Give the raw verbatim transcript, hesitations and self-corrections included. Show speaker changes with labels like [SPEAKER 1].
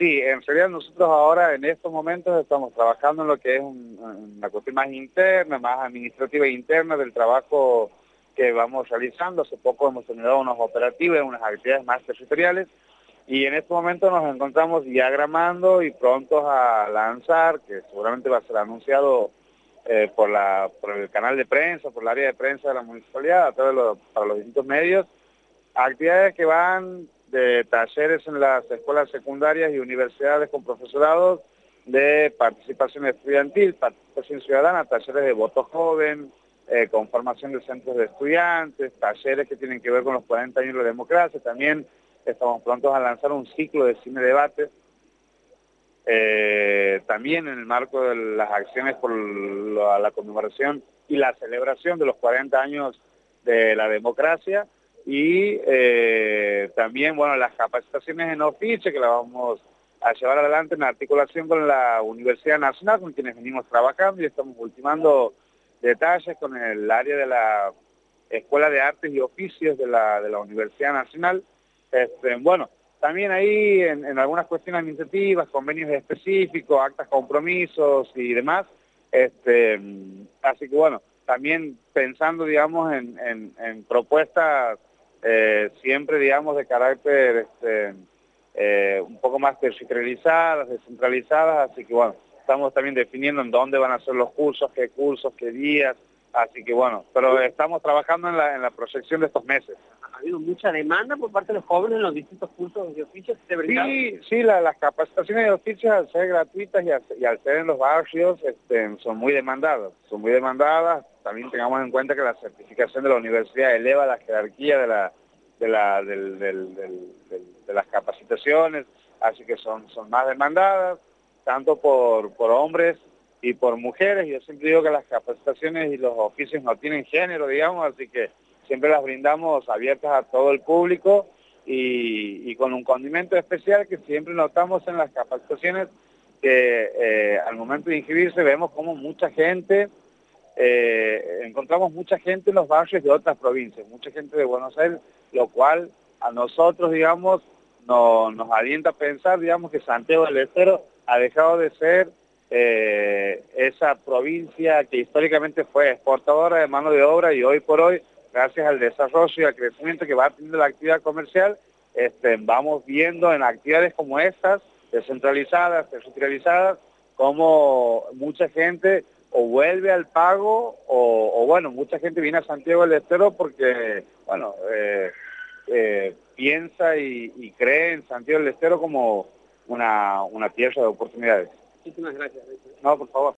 [SPEAKER 1] Sí, en realidad nosotros ahora en estos momentos estamos trabajando en lo que es un, una cuestión más interna, más administrativa e interna del trabajo que vamos realizando. Hace poco hemos terminado unos operativos, unas actividades más territoriales, y en este momento nos encontramos diagramando y prontos a lanzar, que seguramente va a ser anunciado eh, por, la, por el canal de prensa, por el área de prensa de la municipalidad, a través de los, para los distintos medios, actividades que van de talleres en las escuelas secundarias y universidades con profesorados de participación estudiantil, participación ciudadana, talleres de voto joven, eh, con formación de centros de estudiantes, talleres que tienen que ver con los cuarenta años de la democracia. También estamos prontos a lanzar un ciclo de cine-debate, eh, también en el marco de las acciones por la, la conmemoración y la celebración de los cuarenta años de la democracia. Y eh, también, bueno, las capacitaciones en oficio que las vamos a llevar adelante en articulación con la Universidad Nacional, con quienes venimos trabajando, y estamos ultimando detalles con el área de la Escuela de Artes y Oficios de la, de la Universidad Nacional. Este, bueno, también ahí en, en algunas cuestiones administrativas, convenios específicos, actas compromisos y demás. Este, así que bueno, también pensando, digamos, en, en, en propuestas Eh, siempre, digamos, de carácter este, eh, un poco más territorializadas, descentralizadas, así que bueno, estamos también definiendo en dónde van a ser los cursos, qué cursos, qué días, así que bueno, pero estamos trabajando en la, en la proyección de estos meses.
[SPEAKER 2] ¿Ha habido mucha demanda por parte de los jóvenes en los distintos cursos de oficios que se brindaron?
[SPEAKER 1] Sí, sí, la, las capacitaciones de oficios, al ser gratuitas y al, y al ser en los barrios, este, son muy demandadas, son muy demandadas. También tengamos en cuenta que la certificación de la universidad eleva la jerarquía de la de la del, del, del, del, de las capacitaciones, así que son son más demandadas, tanto por por hombres y por mujeres. Yo siempre digo que las capacitaciones y los oficios no tienen género, digamos, así que siempre las brindamos abiertas a todo el público. Y, y con un condimento especial que siempre notamos en las capacitaciones, que eh, al momento de inscribirse vemos como mucha gente, eh, encontramos mucha gente en los barrios de otras provincias, mucha gente de Buenos Aires, lo cual a nosotros, digamos, no, nos alienta a pensar, digamos, que Santiago del Estero ha dejado de ser eh, esa provincia que históricamente fue exportadora de mano de obra, y hoy por hoy, gracias al desarrollo y al crecimiento que va teniendo la actividad comercial, este, vamos viendo en actividades como estas, descentralizadas, territorializadas, como mucha gente o vuelve al pago o, o bueno, mucha gente viene a Santiago del Estero porque, bueno, eh, eh, piensa y, y cree en Santiago del Estero como una, una tierra de oportunidades.
[SPEAKER 2] Muchísimas gracias.
[SPEAKER 1] No, por favor.